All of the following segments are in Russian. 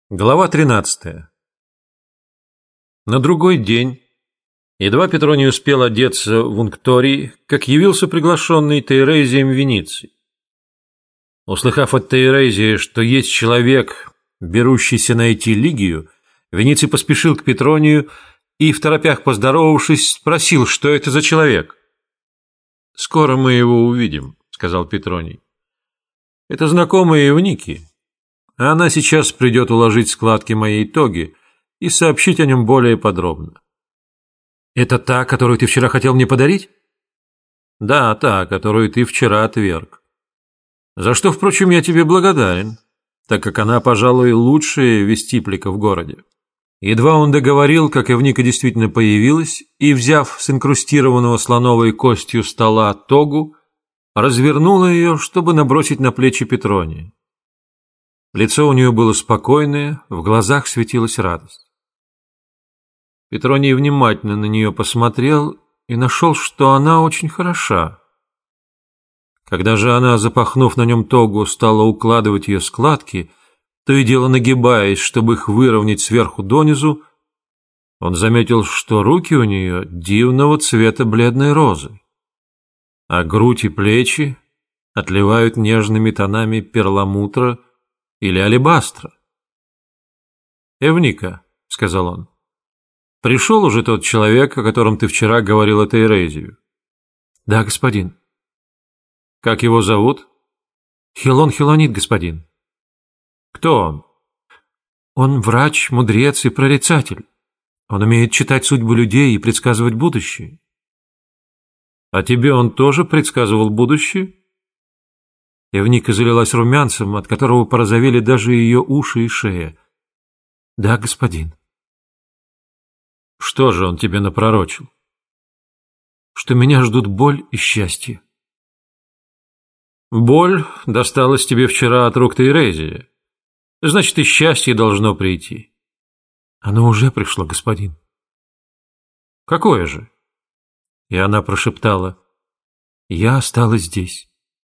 Глава 13. На другой день, едва Петроний успел одеться в ункторий, как явился приглашенный Тейрезием Вениций. Услыхав от Тейрезия, что есть человек, берущийся найти Лигию, Вениций поспешил к Петронию и, второпях поздоровавшись, спросил, что это за человек. «Скоро мы его увидим», — сказал Петроний. «Это знакомые Евники. А она сейчас придет уложить складки моей тоги и сообщить о нем более подробно». «Это та, которую ты вчера хотел мне подарить?» «Да, та, которую ты вчера отверг. За что, впрочем, я тебе благодарен, так как она, пожалуй, лучшая вестиплика в городе». Едва он договорил, как Евника действительно появилась, и, взяв с инкрустированного слоновой костью стола тогу, развернула ее, чтобы набросить на плечи Петрония. Лицо у нее было спокойное, в глазах светилась радость. Петроний внимательно на нее посмотрел и нашел, что она очень хороша. Когда же она, запахнув на нем тогу, стала укладывать ее складки, то и дело нагибаясь, чтобы их выровнять сверху донизу, он заметил, что руки у нее дивного цвета бледной розы, а грудь и плечи отливают нежными тонами перламутра или алебастра. «Евника», — сказал он, — «пришел уже тот человек, о котором ты вчера говорила Тейрезию?» «Да, господин». «Как его зовут?» «Хилон Хилонит, господин». «Кто он?» «Он врач, мудрец и прорицатель. Он умеет читать судьбы людей и предсказывать будущее». «А тебе он тоже предсказывал будущее?» Евника залилась румянцем, от которого порозовели даже ее уши и шея. «Да, господин». «Что же он тебе напророчил?» «Что меня ждут боль и счастье». «Боль досталась тебе вчера от рук Тейрезия. Значит, и счастье должно прийти». «Оно уже пришло, господин». «Какое же?» И она прошептала: «Я осталась здесь».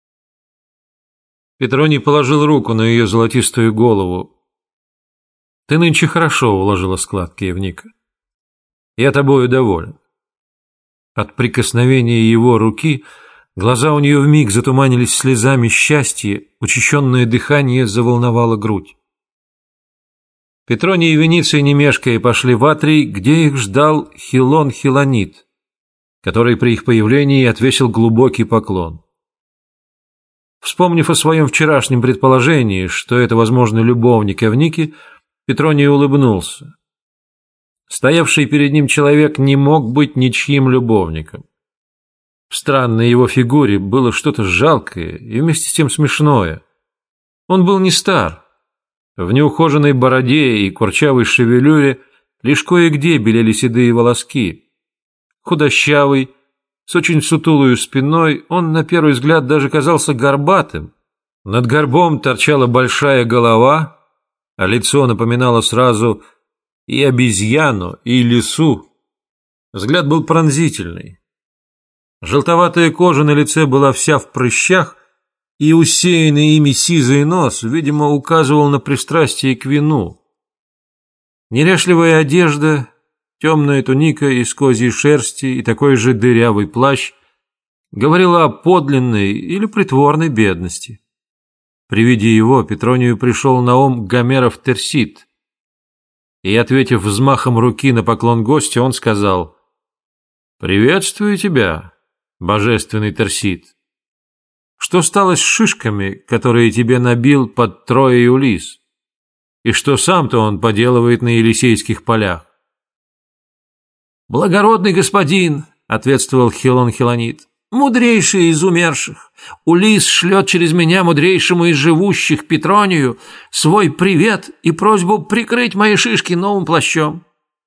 Петроний положил руку на ее золотистую голову. «Ты нынче хорошо уложила складки, Евника. Я тобою доволен». От прикосновения его руки глаза у нее вмиг затуманились слезами счастья, учащенное дыхание заволновало грудь. Петроний и Вениций, не мешкая, пошли в атрий, где их ждал Хилон Хилонит, который при их появлении отвесил глубокий поклон. Вспомнив о своем вчерашнем предположении, что это, возможно, любовник Евники, Петроний улыбнулся. Стоявший перед ним человек не мог быть ничьим любовником. В странной его фигуре было что-то жалкое и вместе с тем смешное. Он был не стар. В неухоженной бороде и курчавой шевелюре лишь кое-где белели седые волоски. Худощавый, с очень сутулою спиной, он на первый взгляд даже казался горбатым. Над горбом торчала большая голова, а лицо напоминало сразу и обезьяну, и лису. Взгляд был пронзительный. Желтоватая кожа на лице была вся в прыщах, и усеянный ими сизый нос, видимо, указывал на пристрастие к вину. Неряшливая одежда, темная туника из козьей шерсти и такой же дырявый плащ говорила о подлинной или притворной бедности. При виде его Петронию пришел на ум Гомеров Терсит, и, ответив взмахом руки на поклон гостя, он сказал: «Приветствую тебя, божественный Терсит. Что стало с шишками, которые тебе набил под Троей Улисс? И что сам-то он поделывает на Елисейских полях?» «Благородный господин», — ответствовал Хилон Хилонит, — «мудрейший из умерших, Улисс шлет через меня мудрейшему из живущих Петронию свой привет и просьбу прикрыть мои шишки новым плащом».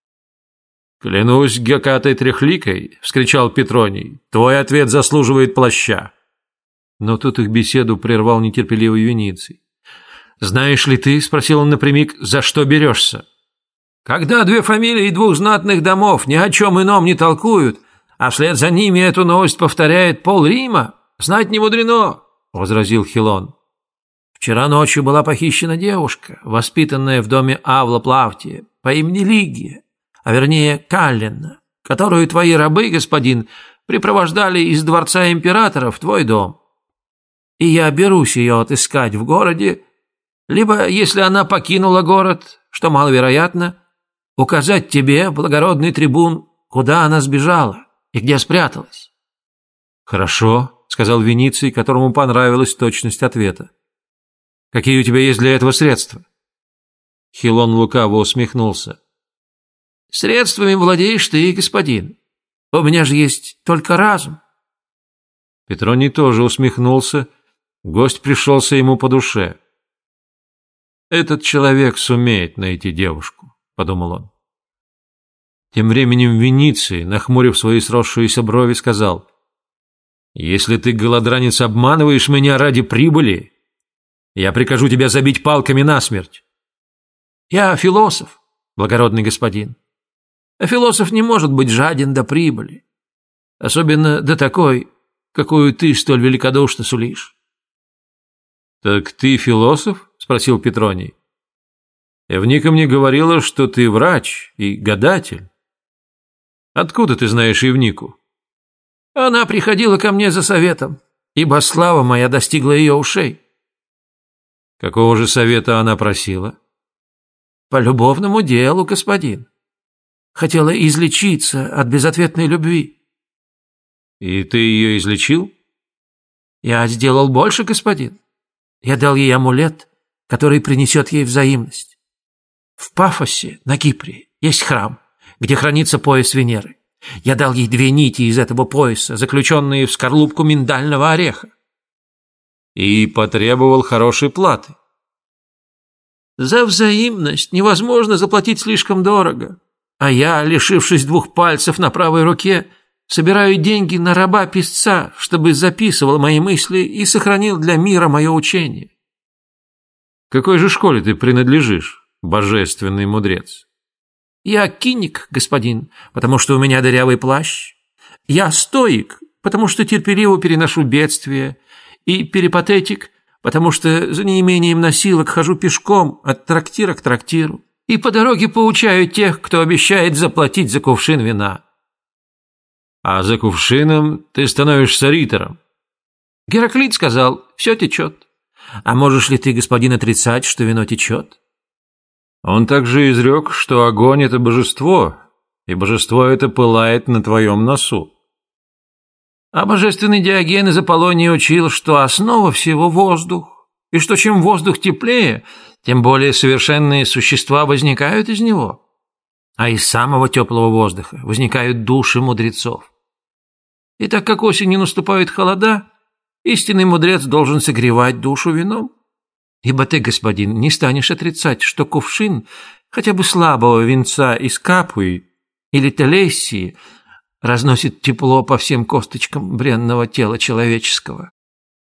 «Клянусь Гекатой Трехликой», — вскричал Петроний, — «твой ответ заслуживает плаща». Но тут их беседу прервал нетерпеливый Вениций. «Знаешь ли ты, — спросил он напрямик, — за что берешься?» «Когда две фамилии двух знатных домов ни о чем ином не толкуют, а вслед за ними эту новость повторяет пол-Рима, знать не мудрено», — возразил Хилон. Вчера ночью была похищена девушка, воспитанная в доме Авла Плавтия, по имени Лигия, а вернее Каллина, которую твои рабы, господин, припровождали из дворца императора в твой дом. И я берусь ее отыскать в городе, либо, если она покинула город, что маловероятно, указать тебе, благородный трибун, куда она сбежала и где спряталась». «Хорошо», — сказал Вениций, которому понравилась точность ответа. «Какие у тебя есть для этого средства?» Хилон лукаво усмехнулся. «Средствами владеешь ты, господин. У меня же есть только разум». Петроний тоже усмехнулся. Гость пришелся ему по душе. «Этот человек сумеет найти девушку», — подумал он. Тем временем Вениций, нахмурив свои сросшиеся брови, сказал: «Если ты, голодранец, обманываешь меня ради прибыли, я прикажу тебя забить палками насмерть». «Я философ, благородный господин. А философ не может быть жаден до прибыли, особенно до такой, какую ты столь великодушно сулишь». «Так ты философ?» – спросил Петроний. «Эвника мне говорила, что ты врач и гадатель. Откуда ты знаешь Евнику?» «Она приходила ко мне за советом, ибо слава моя достигла ее ушей». «Какого же совета она просила?» «По любовному делу, господин. Хотела излечиться от безответной любви». «И ты ее излечил?» «Я сделал больше, господин. Я дал ей амулет, который принесет ей взаимность. В Пафосе, на Кипре, есть храм, где хранится пояс Венеры. Я дал ей 2 нити из этого пояса, заключенные в скорлупку миндального ореха». «И потребовал хорошей платы». «За взаимность невозможно заплатить слишком дорого. А я, лишившись 2 пальцев на правой руке, собираю деньги на раба-писца, чтобы записывал мои мысли и сохранил для мира мое учение». «К какой же школе ты принадлежишь, божественный мудрец?» «Я киник, господин, потому что у меня дырявый плащ. Я стоик, потому что терпеливо переношу бедствия. И перипатетик, потому что за неимением носилок хожу пешком от трактира к трактиру. И по дороге поучаю тех, кто обещает заплатить за кувшин вина». «А за кувшином ты становишься ритором». Гераклит сказал: «Все течет». А можешь ли ты, господин, отрицать, что вино течет? Он также изрек, что огонь – это божество, и божество это пылает на твоем носу. А божественный Диоген из Аполлонии учил, что основа всего – воздух, и что чем воздух теплее, тем более совершенные существа возникают из него. А из самого теплого воздуха возникают души мудрецов. И так как осенью наступают холода, истинный мудрец должен согревать душу вином. Ибо ты, господин, не станешь отрицать, что кувшин хотя бы слабого винца из Капуи или Телесии разносит тепло по всем косточкам бренного тела человеческого.